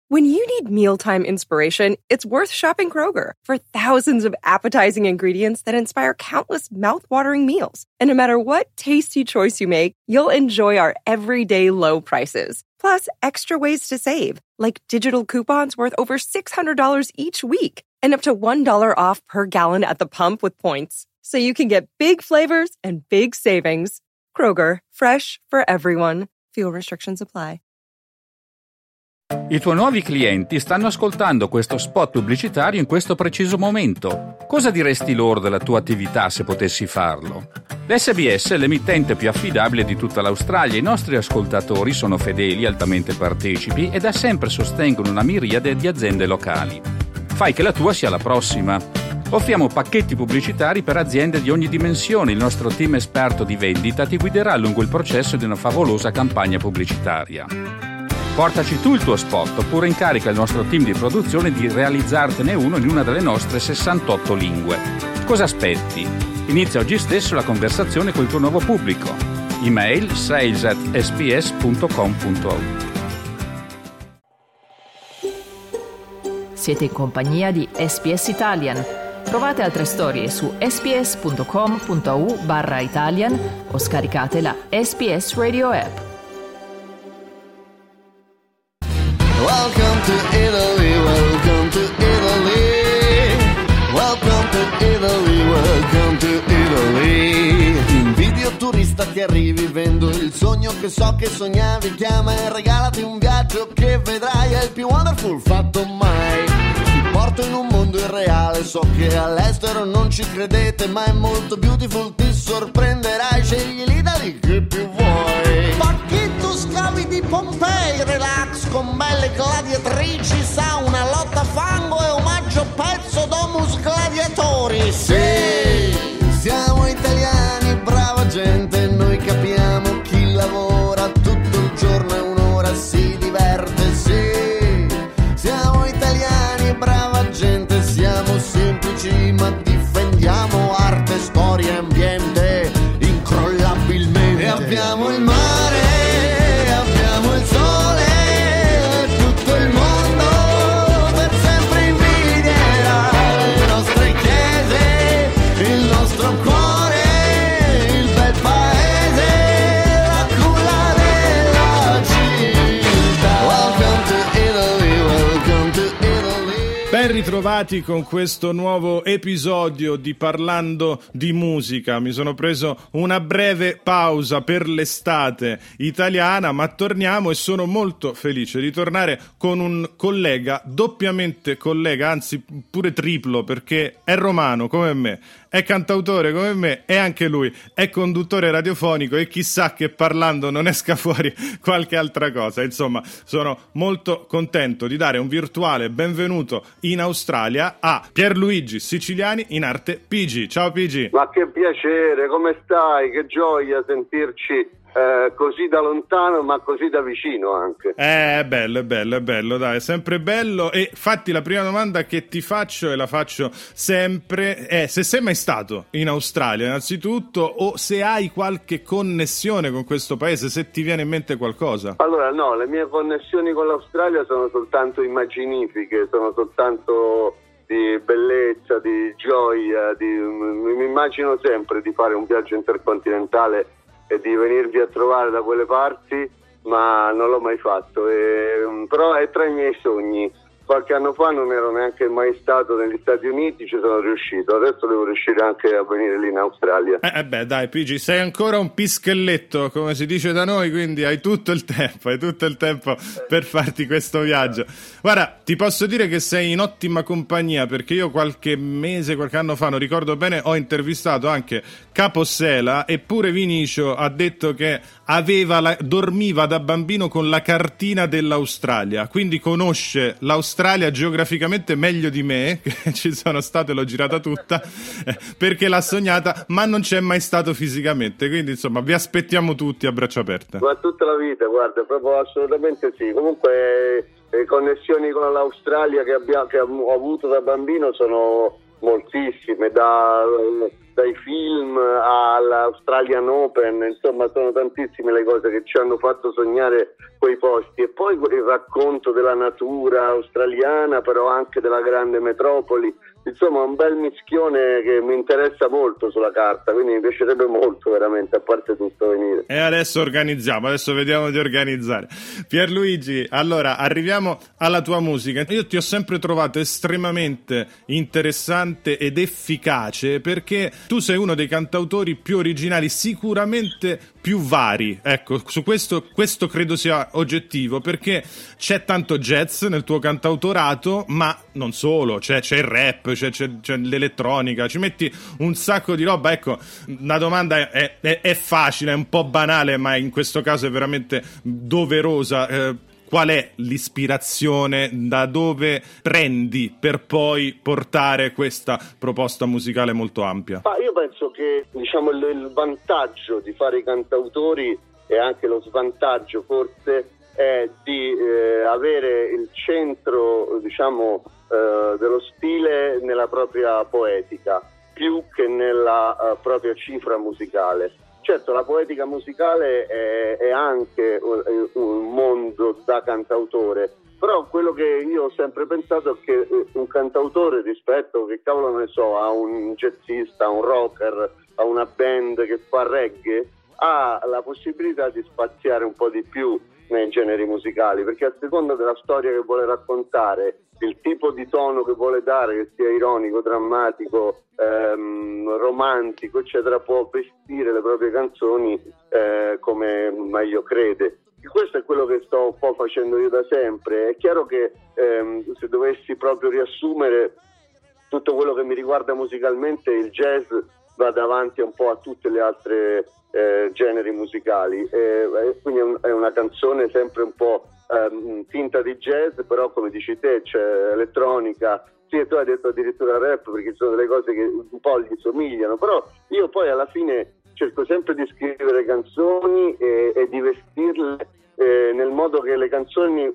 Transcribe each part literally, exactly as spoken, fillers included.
When you need mealtime inspiration, it's worth shopping Kroger for thousands of appetizing ingredients that inspire countless mouth-watering meals. And no matter what tasty choice you make, you'll enjoy our everyday low prices. Plus, extra ways to save, like digital coupons worth over six hundred dollars each week and up to one dollar off per gallon at the pump with points. So you can get big flavors and big savings. Kroger, fresh for everyone. Fuel restrictions apply. I tuoi nuovi clienti stanno ascoltando questo spot pubblicitario in questo preciso momento. Cosa diresti loro della tua attività se potessi farlo? L'S B S è l'emittente più affidabile di tutta l'Australia. I nostri ascoltatori sono fedeli, altamente partecipi e da sempre sostengono una miriade di aziende locali. Fai che la tua sia la prossima. Offriamo pacchetti pubblicitari per aziende di ogni dimensione. Il nostro team esperto di vendita ti guiderà lungo il processo di una favolosa campagna pubblicitaria. Portaci tu il tuo spot oppure incarica il nostro team di produzione di realizzartene uno in una delle nostre sessantotto lingue. Cosa aspetti? Inizia oggi stesso la conversazione col tuo nuovo pubblico. Email sales at s b s punto com punto a u. Siete in compagnia di S B S Italian. Trovate altre storie su sbs.com punto a u barra Italian o scaricate la S B S Radio app. Welcome to Italy, welcome to Italy. Welcome to Italy, welcome to Italy. Ti invidio turista che arrivi, vendo il sogno che so che sognavi. Chiama e regalati un viaggio che vedrai è il più wonderful fatto mai. Ti porto in un mondo irreale, so che all'estero non ci credete, ma è molto beautiful, ti sorprenderai. Scegli l'Italy che più vuoi. Pacchetto scavi di Pompei, relax con belle gladiatrici, sauna, lotta fango e omaggio pezzo domus gladiatori. Sì, siamo italiani, brava gente, noi capiamo chi lavora tutto il giorno e un'ora si diverte. Sì, siamo italiani, brava gente, siamo semplici ma difendiamo arte, storia e ambiente incrollabilmente. E abbiamo il mare, abbiamo il sole, tutto il mondo per sempre invidierà le nostre chiese, il nostro cuore, il bel paese, la culla della città. Welcome to Italy, welcome to Italy. Ben ritrovati con questo nuovo episodio di Parlando di Musica. Mi sono preso una breve pausa per l'estate italiana, ma torniamo e sono molto felice di tornare con un collega, doppiamente collega, anzi pure triplo, perché è romano come me, è cantautore come me e anche lui è conduttore radiofonico e chissà che parlando non esca fuori qualche altra cosa. Insomma, sono molto contento di dare un virtuale benvenuto in Australia a Pierluigi Siciliani, in arte P G. Ciao P G. Ma che piacere, come stai? Che gioia sentirci eh, così da lontano ma così da vicino anche. Eh, è bello, è bello, è bello, dai, è sempre bello. E infatti la prima domanda che ti faccio, e la faccio sempre, è se sei mai stato in Australia innanzitutto, o se hai qualche connessione con questo paese, se ti viene in mente qualcosa. Allora no, le mie connessioni con l'Australia sono soltanto immaginifiche, sono soltanto di bellezza, di gioia, di... mi immagino sempre di fare un viaggio intercontinentale e di venirvi a trovare da quelle parti, ma non l'ho mai fatto, e, però è tra i miei sogni. Qualche anno fa non ero neanche mai stato negli Stati Uniti, ci sono riuscito, adesso devo riuscire anche a venire lì in Australia. Eh, eh beh dai P G, sei ancora un pischelletto come si dice da noi, quindi hai tutto il tempo, hai tutto il tempo per farti questo viaggio. Guarda, ti posso dire che sei in ottima compagnia, perché io qualche mese, qualche anno fa, non ricordo bene, ho intervistato anche Capossela, eppure Vinicio ha detto che aveva la, dormiva da bambino con la cartina dell'Australia, quindi conosce l'Australia geograficamente meglio di me, che ci sono stato e l'ho girata tutta, eh, perché l'ha sognata, ma non c'è mai stato fisicamente, quindi insomma vi aspettiamo tutti a braccia aperte. Ma tutta la vita, guarda, proprio assolutamente sì. Comunque le connessioni con l'Australia che, abbiamo, che ho avuto da bambino sono moltissime, da, dai film all'Australian Open, insomma sono tantissime le cose che ci hanno fatto sognare quei posti, e poi il racconto della natura australiana, però anche della grande metropoli, insomma un bel mischione che mi interessa molto sulla carta, quindi mi piacerebbe molto veramente, a parte tutto, venire. E adesso organizziamo, adesso vediamo di organizzare. Pierluigi, allora arriviamo alla tua musica. Io ti ho sempre trovato estremamente interessante ed efficace, perché tu sei uno dei cantautori più originali, sicuramente più vari, ecco, su questo questo credo sia oggettivo, perché c'è tanto jazz nel tuo cantautorato, ma non solo, c'è, c'è il rap, c'è, c'è, c'è l'elettronica, ci metti un sacco di roba. Ecco, una domanda è, è, è facile, è un po' banale, ma in questo caso è veramente doverosa. Eh, qual è l'ispirazione, da dove prendi per poi portare questa proposta musicale molto ampia? Ah, io penso che, diciamo, il, il vantaggio di fare i cantautori, e anche lo svantaggio forse, è di eh, avere il centro, diciamo, eh, dello stile nella propria poetica, più che nella uh, propria cifra musicale. Certo, la poetica musicale è, è anche un, un mondo da cantautore, però quello che io ho sempre pensato è che un cantautore, rispetto, che cavolo ne so, a un jazzista, a un rocker, a una band che fa reggae, ha la possibilità di spaziare un po' di più nei generi musicali, perché a seconda della storia che vuole raccontare, il tipo di tono che vuole dare, che sia ironico, drammatico, ehm, romantico, eccetera, può vestire le proprie canzoni eh, come meglio crede. E questo è quello che sto un po' facendo io da sempre. È chiaro che ehm, se dovessi proprio riassumere tutto quello che mi riguarda musicalmente, il jazz va davanti un po' a tutte le altre eh, generi musicali, e quindi è, un, è una canzone sempre un po' ehm, finta di jazz, però come dici te c'è elettronica, sì, tu hai detto addirittura rap, perché sono delle cose che un po' gli somigliano, però io poi alla fine cerco sempre di scrivere canzoni e, e di vestirle eh, nel modo che le canzoni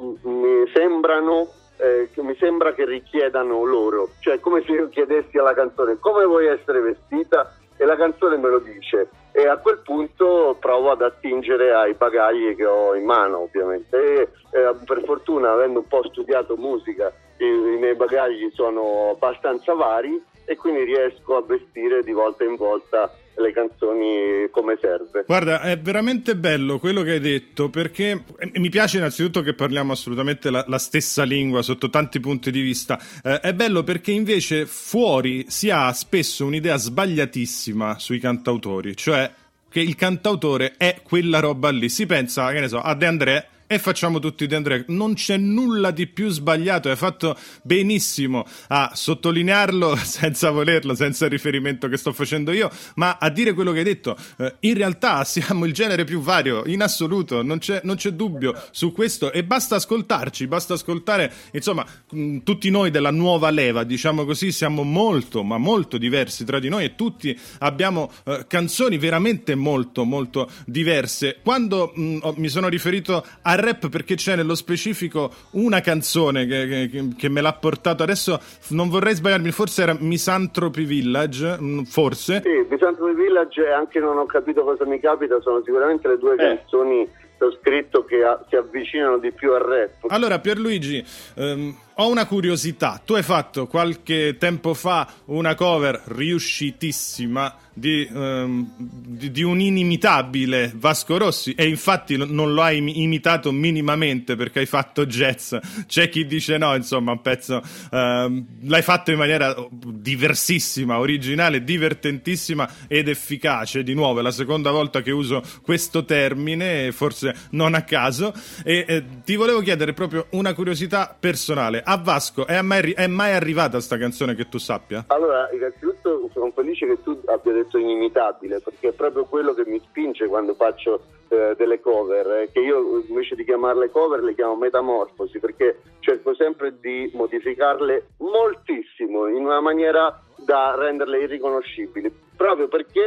mi sembrano eh, che mi sembra che richiedano loro, cioè come se io chiedessi alla canzone come vuoi essere vestita, e la canzone me lo dice, e a quel punto provo ad attingere ai bagagli che ho in mano, ovviamente, e eh, per fortuna, avendo un po' studiato musica, i, i miei bagagli sono abbastanza vari, e quindi riesco a vestire di volta in volta le canzoni come serve. Guarda, è veramente bello quello che hai detto, perché mi piace innanzitutto che parliamo assolutamente la, la stessa lingua sotto tanti punti di vista. Eh, è bello perché invece fuori si ha spesso un'idea sbagliatissima sui cantautori, cioè che il cantautore è quella roba lì. Si pensa, che ne so, a De André e facciamo tutti De André. Non c'è nulla di più sbagliato, hai fatto benissimo a sottolinearlo senza volerlo, senza il riferimento che sto facendo io, ma a dire quello che hai detto. Eh, in realtà siamo il genere più vario in assoluto, non c'è, non c'è dubbio su questo, e basta ascoltarci, basta ascoltare, insomma, mh, tutti noi della nuova leva, diciamo così, siamo molto, ma molto diversi tra di noi, e tutti abbiamo eh, canzoni veramente molto, molto diverse. Quando mh, ho, mi sono riferito a rap perché c'è nello specifico una canzone che, che, che me l'ha portato, adesso non vorrei sbagliarmi, forse era Misanthropy Village, forse? Sì, Misanthropy Village, e anche Non ho capito cosa mi capita, sono sicuramente le due eh. canzoni che ho scritto che a, si avvicinano di più al rap. Allora Pierluigi, ehm, ho una curiosità, tu hai fatto qualche tempo fa una cover riuscitissima di, um, di, di un inimitabile Vasco Rossi, e infatti non lo hai imitato minimamente perché hai fatto jazz. C'è chi dice no, insomma, un pezzo um, l'hai fatto in maniera diversissima, originale, divertentissima ed efficace. Di nuovo è la seconda volta che uso questo termine, forse non a caso, e eh, ti volevo chiedere proprio una curiosità personale. A Vasco è mai, è mai arrivata sta canzone, che tu sappia? Allora, innanzitutto sono felice che tu abbia detto inimitabile, perché è proprio quello che mi spinge quando faccio eh, delle cover, eh, che io invece di chiamarle cover le chiamo metamorfosi, perché cerco sempre di modificarle moltissimo in una maniera da renderle irriconoscibili, proprio perché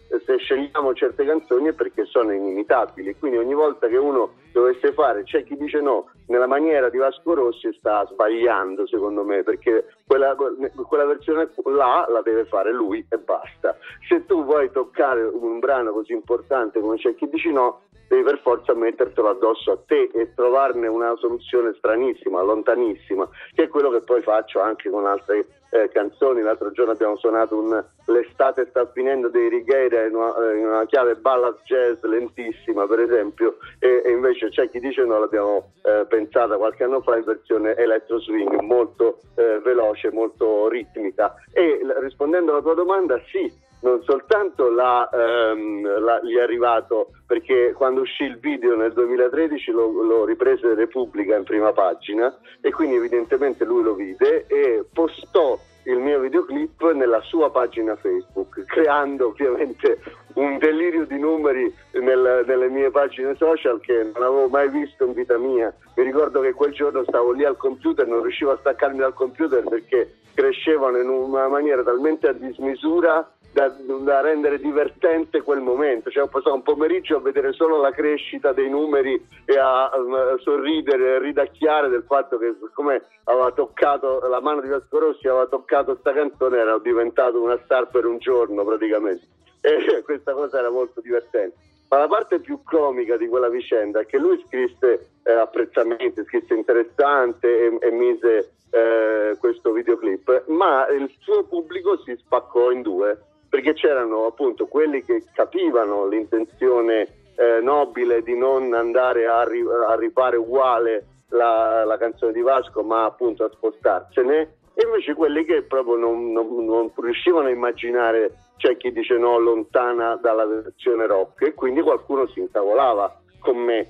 se scegliamo certe canzoni è perché sono inimitabili, quindi ogni volta che uno dovesse fare C'è chi dice no nella maniera di Vasco Rossi sta sbagliando, secondo me, perché quella, quella versione là la deve fare lui e basta. Se tu vuoi toccare un brano così importante come C'è chi dice no, devi per forza mettertelo addosso a te e trovarne una soluzione stranissima, lontanissima, che è quello che poi faccio anche con altre eh, canzoni. L'altro giorno abbiamo suonato un L'estate sta finendo dei Righeira in una, in una chiave ballad jazz lentissima, per esempio, e, e invece C'è chi dice no l'abbiamo eh, pensata qualche anno fa in versione electro swing, molto eh, veloce, molto ritmica. E rispondendo alla tua domanda, sì, non soltanto la, ehm, la, gli è arrivato, perché quando uscì il video nel duemilatredici lo, lo riprese Repubblica in prima pagina e quindi evidentemente lui lo vide e postò il mio videoclip nella sua pagina Facebook, creando ovviamente un delirio di numeri nel, nelle mie pagine social che non avevo mai visto in vita mia. Mi ricordo che quel giorno stavo lì al computer, non riuscivo a staccarmi dal computer perché crescevano in una maniera talmente a dismisura Da, da rendere divertente quel momento. Cioè ho passato un pomeriggio a vedere solo la crescita dei numeri e a, a sorridere e ridacchiare del fatto che siccome aveva toccato la mano di Vasco Rossi, aveva toccato sta canzone, era diventato una star per un giorno praticamente, e questa cosa era molto divertente. Ma la parte più comica di quella vicenda è che lui scrisse eh, apprezzamenti, scrisse interessante e, e mise eh, questo videoclip, ma il suo pubblico si spaccò in due, perché c'erano appunto quelli che capivano l'intenzione eh, nobile di non andare a, ri- a rifare uguale la, la canzone di Vasco, ma appunto a spostarsene, e invece quelli che proprio non, non, non riuscivano a immaginare C'è chi dice no lontana dalla versione rock, e quindi qualcuno si intavolava con me.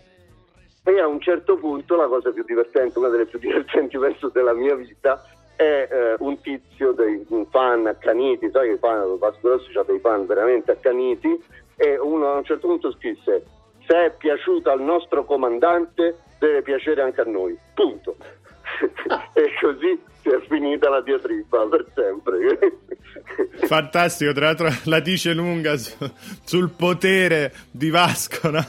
E a un certo punto la cosa più divertente, una delle più divertenti penso della mia vita, è eh, un tizio, dei un fan accaniti, sai che i fan, Vasco Rossi c'ha dei fan veramente accaniti, e uno a un certo punto scrisse: se è piaciuto al nostro comandante deve piacere anche a noi, punto. E così si è finita la diatriba per sempre. Fantastico, tra l'altro la dice lunga su, sul potere di Vasco, no?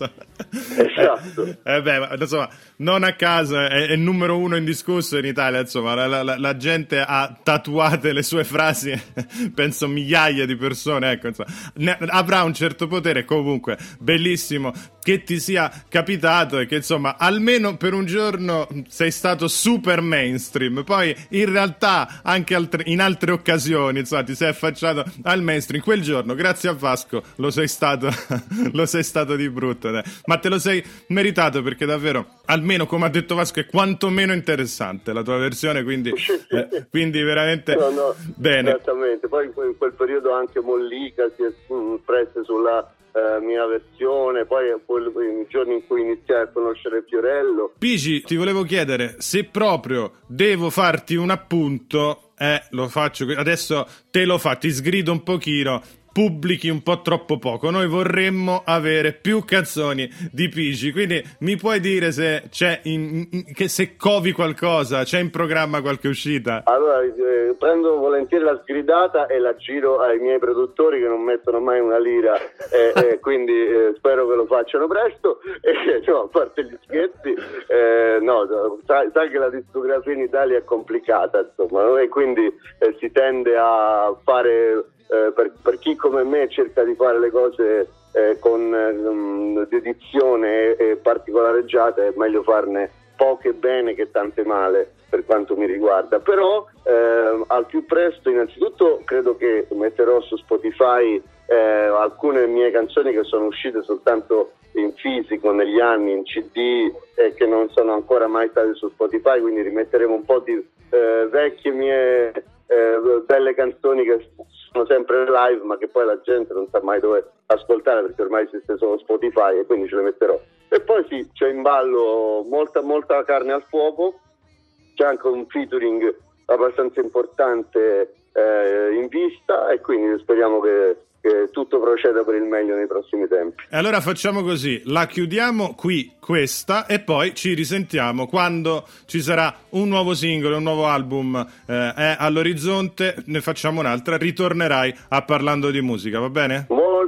Esatto. Eh, eh beh, insomma, non a caso è, è il numero uno indiscusso in Italia, insomma, la, la, la gente ha tatuate le sue frasi, penso migliaia di persone, ecco, insomma, ne, avrà un certo potere. Comunque, bellissimo che ti sia capitato e che, insomma, almeno per un giorno sei stato super mainstream, poi in realtà anche altre, in altre occasioni, insomma, ti sei affacciato al mainstream. Quel giorno, grazie a Vasco, lo sei stato lo sei stato di brutto, dai. Ma te lo sei meritato, perché davvero, almeno come ha detto Vasco, è quantomeno interessante la tua versione, quindi eh, quindi veramente no, no, bene. Esattamente. Poi in quel periodo anche Mollica si espresse sulla Uh, mia versione, poi i giorni in cui iniziai a conoscere Fiorello. Pigi, ti volevo chiedere se proprio devo farti un appunto, eh, lo faccio adesso, te lo fa, ti sgrido un pochino, pubblichi un po' troppo poco. Noi vorremmo avere più canzoni di Pigi, quindi mi puoi dire se c'è in, in, che se covi qualcosa, c'è in programma qualche uscita? Allora eh, prendo volentieri la sgridata e la giro ai miei produttori che non mettono mai una lira, eh, eh, quindi eh, spero che lo facciano presto. Eh, no, a parte gli scherzi, eh, no, sai, sai che la discografia in Italia è complicata, insomma, no? E quindi eh, si tende a fare Eh, per, per chi come me cerca di fare le cose eh, con um, dedizione e, e particolareggiate, è meglio farne poche bene che tante male, per quanto mi riguarda. Però eh, al più presto, innanzitutto credo che metterò su Spotify eh, alcune mie canzoni che sono uscite soltanto in fisico negli anni, in C D, e eh, che non sono ancora mai state su Spotify, quindi rimetteremo un po' di eh, vecchie mie eh, belle canzoni che sono sempre live, ma che poi la gente non sa mai dove ascoltare, perché ormai esiste solo Spotify, e quindi ce le metterò. E poi sì, c'è in ballo molta molta carne al fuoco, c'è anche un featuring abbastanza importante eh, in vista, e quindi speriamo che, che tutto proceda per il meglio nei prossimi tempi. E allora facciamo così, la chiudiamo qui questa e poi ci risentiamo quando ci sarà un nuovo singolo, un nuovo album eh, è all'orizzonte, ne facciamo un'altra, ritornerai a Parlando di Musica, va bene? Buon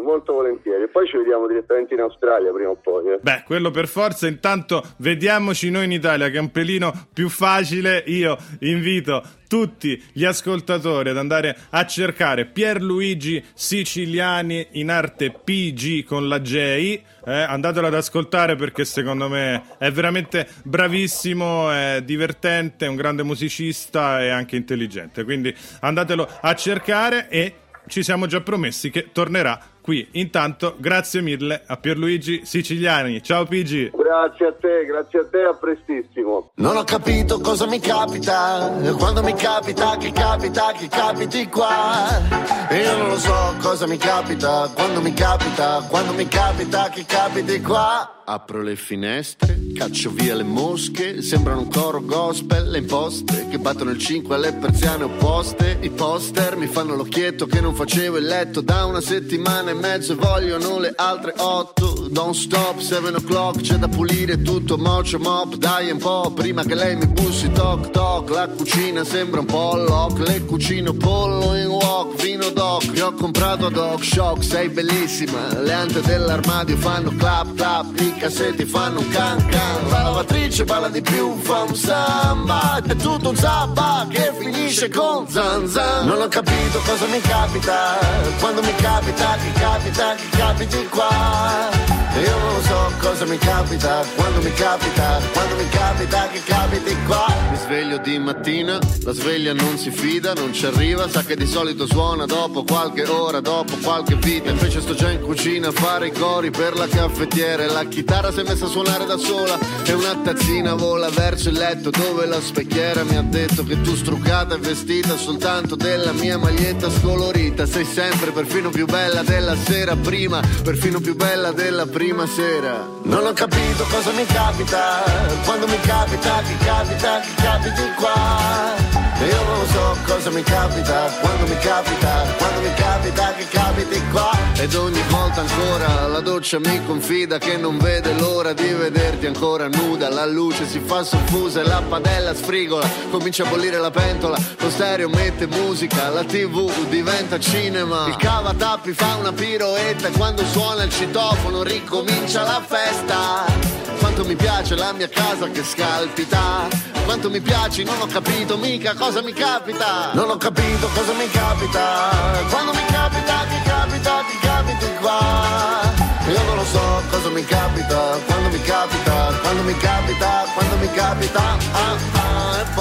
molto volentieri. E poi ci vediamo direttamente in Australia prima o poi. Eh. Beh, quello per forza. Intanto vediamoci noi in Italia, che è un pelino più facile. Io invito tutti gli ascoltatori ad andare a cercare Pierluigi Siciliani, in arte P G con la J. Eh, andatelo ad ascoltare, perché secondo me è veramente bravissimo, è divertente, è un grande musicista e anche intelligente. Quindi andatelo a cercare, e ci siamo già promessi che tornerà qui. Intanto grazie mille a Pierluigi Siciliani. Ciao P G. Grazie a te, grazie a te, a prestissimo. Non ho capito cosa mi capita, quando mi capita, che capita, che capiti qua. E io non lo so cosa mi capita, quando mi capita, quando mi capita, che capiti qua. Apro le finestre, caccio via le mosche, sembrano un coro gospel, le imposte che battono il cinque alle persiane opposte. I poster mi fanno l'occhietto che non facevo il letto da una settimana e mezzo e vogliono le altre otto. Don't stop, seven o'clock, c'è da pulire tutto, mocio mop, dai un po' prima che lei mi bussi, toc toc. La cucina sembra un po' lock, le cucino pollo in wok, vino doc, mi ho comprato ad hoc, shock, sei bellissima, le ante dell'armadio fanno clap clap, i cassetti fanno un can can, la lavatrice parla di più, fa un samba, è tutto un zappa che finisce con zan zan. Non ho capito cosa mi capita, quando mi capita, che capita, che capiti qua. Io non so cosa mi capita, quando mi capita, quando mi capita, che capiti qua. Mi sveglio di mattina, la sveglia non si fida, non ci arriva, sa che di solito suona dopo qualche ora, dopo qualche vita. Invece sto già in cucina a fare i cori per la caffettiera, e la chitarra si è messa a suonare da sola, e una tazzina vola verso il letto dove la specchiera mi ha detto che tu struccata e vestita soltanto della mia maglietta scolorita sei sempre perfino più bella della sera prima, perfino più bella della prima sera. Non ho capito cosa mi capita, quando mi capita, che capita, che capiti qua. Io non so cosa mi capita, quando mi capita, quando mi capita, che capiti qua. Ed ogni volta ancora la doccia mi confida che non vede l'ora di vederti ancora nuda. La luce si fa soffusa e la padella sfrigola, comincia a bollire la pentola, lo stereo mette musica, la tv diventa cinema, il cavatappi fa una piroetta e quando suona il citofono ricomincia la festa. Quanto mi piace la mia casa che scalpita, quanto mi piaci, non ho capito mica cosa mi capita. Non ho capito cosa mi capita, quando mi capita, che capita, che capiti qua. Io non lo so cosa mi capita, quando mi capita, quando mi capita, quando mi capita. Ah, ah, e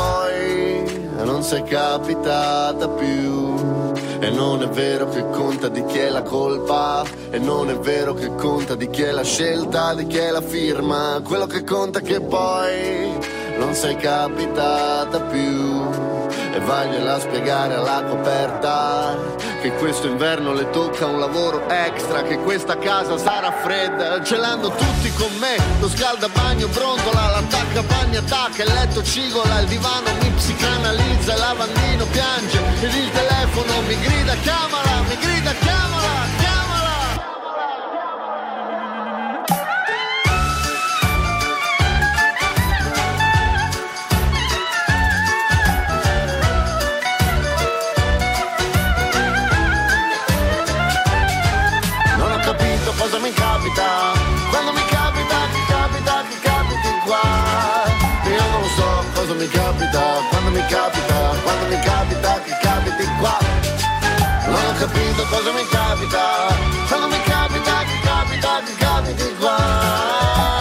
poi non sei capitata più. E non è vero che conta di chi è la colpa, e non è vero che conta di chi è la scelta, di chi è la firma. Quello che conta è che poi non sei capitata più. E vagliela a spiegare alla coperta che questo inverno le tocca un lavoro extra, che questa casa sarà fredda, ce l'hanno tutti con me. Lo scaldabagno brontola, l'attacca bagno attacca, il letto cigola, il divano mi psicanalizza, il lavandino piange ed il telefono mi grida chiamala, mi grida chiamala, chiamala. Cosa mi capita, quando mi capita, che capita, che capiti qua. Io non so cosa mi capita, quando mi capita, quando mi capita, che capiti qua. Non ho capito cosa mi capita, quando mi capita, che capita, che capiti qua.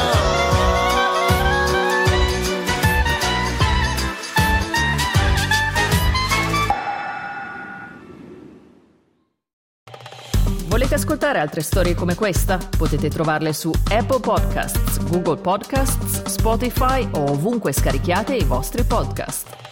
Volete ascoltare altre storie come questa? Potete trovarle su Apple Podcasts, Google Podcasts, Spotify o ovunque scarichiate i vostri podcast.